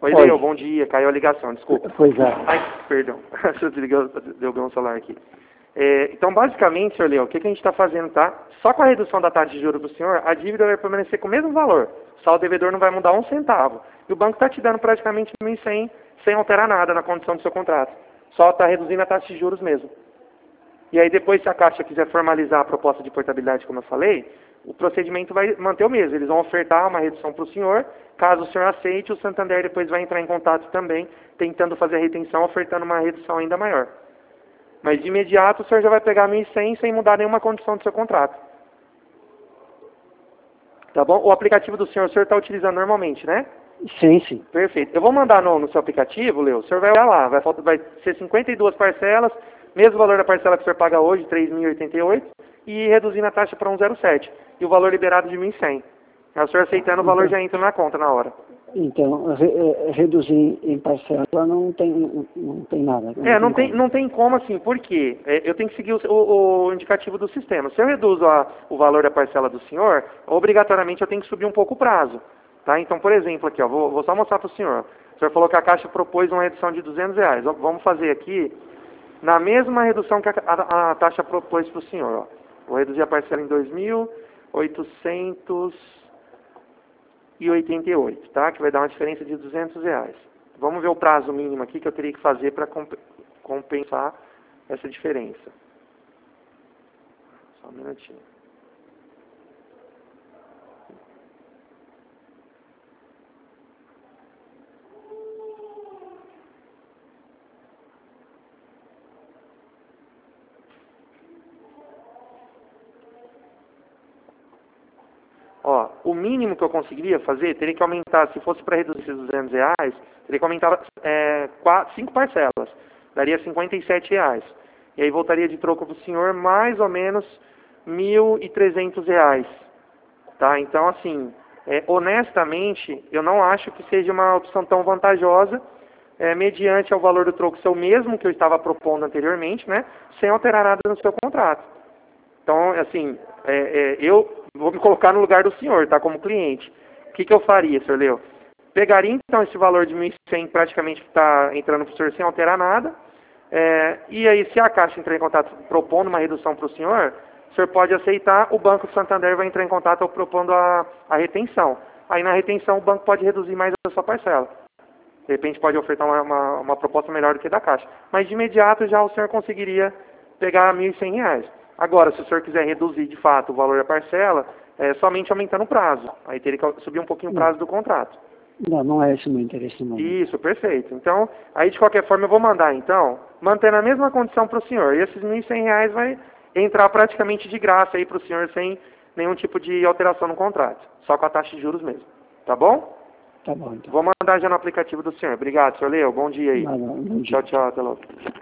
Oi, Leo, bom dia. Caiu a ligação, desculpa. Pois é. Ai, perdão. Deixa eu desligar o celular aqui. Então, basicamente, senhor Leo, o que a gente está fazendo, tá? Só com a redução da taxa de juros para o senhor, a dívida vai permanecer com o mesmo valor. Só o devedor não vai mudar um centavo. E o banco está te dando praticamente 1.100 sem alterar nada na condição do seu contrato. Só está reduzindo a taxa de juros mesmo. E aí depois, se a Caixa quiser formalizar a proposta de portabilidade, como eu falei, o procedimento vai manter o mesmo. Eles vão ofertar uma redução para o senhor. Caso o senhor aceite, o Santander depois vai entrar em contato também, tentando fazer a retenção, ofertando uma redução ainda maior. Mas de imediato o senhor já vai pegar 1.100 sem mudar nenhuma condição do seu contrato. Tá bom? O aplicativo do senhor, o senhor está utilizando normalmente, né? Sim, sim. Perfeito. Eu vou mandar no seu aplicativo, Leo, o senhor vai olhar lá. Vai ser 52 parcelas, mesmo valor da parcela que o senhor paga hoje, 3.088, e reduzindo a taxa para 1,07. E o valor liberado de 1.100. Aí o senhor aceitando, o valor já entra na conta na hora. Então, reduzir em parcela não tem nada. Não tem como assim, por quê? Eu tenho que seguir o indicativo do sistema. Se eu reduzo o valor da parcela do senhor, obrigatoriamente eu tenho que subir um pouco o prazo. Tá? Então, por exemplo, aqui, ó, vou só mostrar para o senhor. O senhor falou que a Caixa propôs uma redução de R$200. Vamos fazer aqui na mesma redução que a taxa propôs para o senhor. Ó. Vou reduzir a parcela em 2.888, tá? Que vai dar uma diferença de R$200. Vamos ver o prazo mínimo aqui que eu teria que fazer para compensar essa diferença. Só um minutinho. Ó, o mínimo que eu conseguiria fazer, teria que aumentar, se fosse para reduzir esses R$200, teria que aumentar 5 parcelas, daria R$57. E aí voltaria de troco para o senhor mais ou menos R$1.300. Tá? Então, assim, honestamente, eu não acho que seja uma opção tão vantajosa, mediante ao valor do troco ser o mesmo que eu estava propondo anteriormente, né, sem alterar nada no seu contrato. Então, assim, eu vou me colocar no lugar do senhor, tá, como cliente. O que eu faria, senhor Leo? Pegaria, então, esse valor de 1.100 praticamente que está entrando para o senhor sem alterar nada, e aí, se a Caixa entrar em contato propondo uma redução para o senhor pode aceitar, o Banco Santander vai entrar em contato propondo a retenção. Aí, na retenção, o banco pode reduzir mais a sua parcela. De repente, pode ofertar uma proposta melhor do que a da Caixa. Mas, de imediato, já o senhor conseguiria pegar R$1.100. Agora, se o senhor quiser reduzir de fato o valor da parcela, somente aumentando o prazo. Aí teria que subir um pouquinho o prazo do contrato. Não é esse o meu interesse, não. Isso, perfeito. Então, aí de qualquer forma eu vou mandar, então, mantendo a mesma condição para o senhor. E esses R$1.100 vai entrar praticamente de graça aí para o senhor, sem nenhum tipo de alteração no contrato. Só com a taxa de juros mesmo. Tá bom? Tá bom, então. Vou mandar já no aplicativo do senhor. Obrigado, senhor Leo. Bom dia aí. Bom dia. Tchau, até logo.